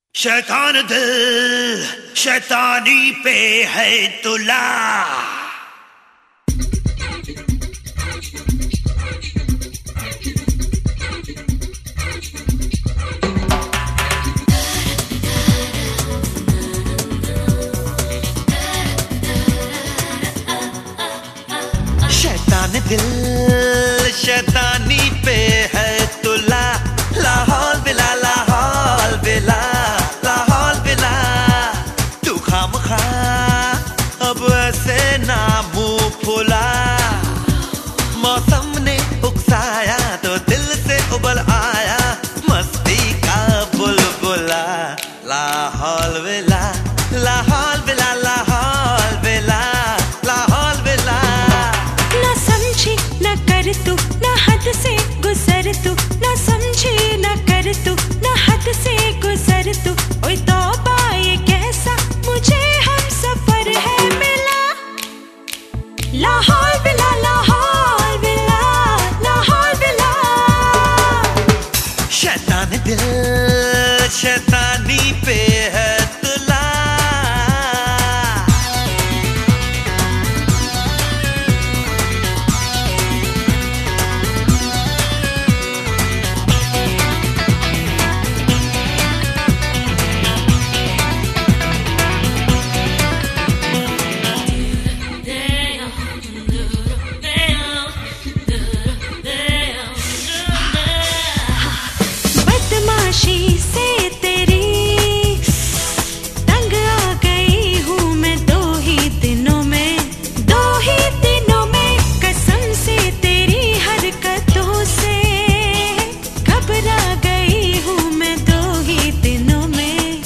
शैतान दिल शैतानी पे है तुला। शैतान दिल शैतानी पे है तुला। लाहौल बिला लाहौल बिला लाहौल बिला, तू खामखा अब ऐसे ना मुंह फुला। मौसम ने उकसाया तो दिल से उबल आया मस्ती का बुलबुला। लाहौल बिला लाहौल बिला लाहौल बिला लाहौल बिला। ना समझी ना कर तू ना हद से गुजर तू, ना समझी ना कर तू ना हद से गुजर तू। ओए तौबा ये कैसा मुझे हम सफर है मिला। लाहौल बिला लाहौल बिला लाहौल बिला। शैतान दिल शैतानी पे है तुला। बदमाशी से तेरी तंग आ गई हूँ मैं दो ही दिनों में कसम से तेरी हरकतों से घबरा गई हूँ मैं दो ही दिनों में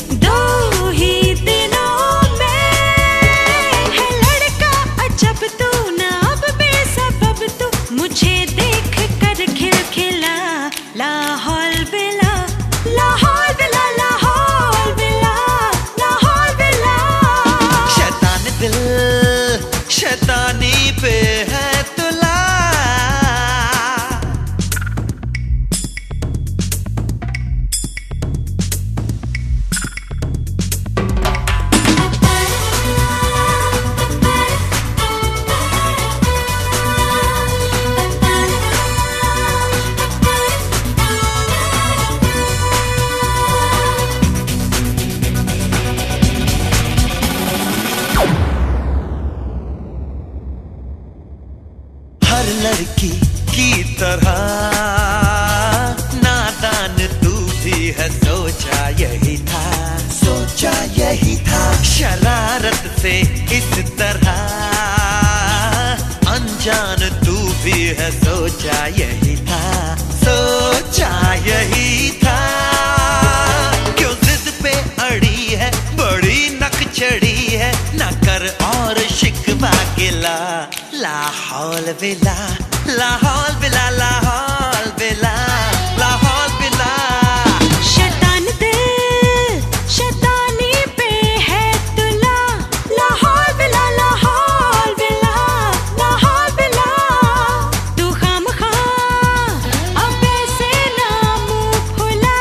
है लड़का अजब तू ना अब बेसबब तू मुझे देख कर खिलखिला। लाहौल बिला लाहौल बिला लाहौल बिला लाहौल बिला। शैतान दिल शैतानी पे है तुला। हर लड़की की तरह नादान तू भी है, सोचा यही था शरारत से इस तरह अनजान तू भी है, सोचा यही था। क्यों जिद पे अड़ी है बड़ी नक चढ़ी है, ना कर और शिकवा गिला। लाहौल बिला लाहौल बिला लाहौल बिला लाहौल बिला। शैतान दिल शैतानी पे है तुला। लाहौल बिला लाहौल बिला लाहौल बिला, तू खामखा अब ऐसे ना मुंह फुला।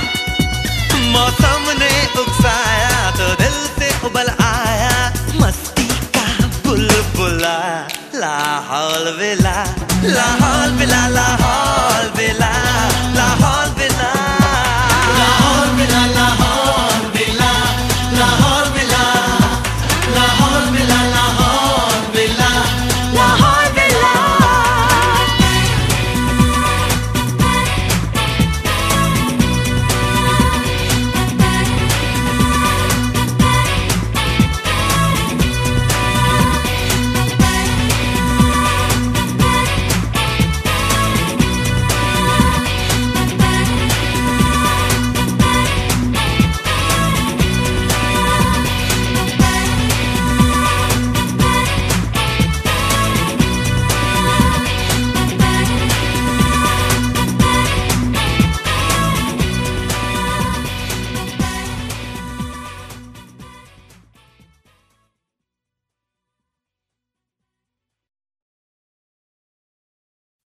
मौसम ने उकसाया तो दिल से उबल आया मस्ती का बुलबुला। लाहौल बिला लाहौल बिला लाहौल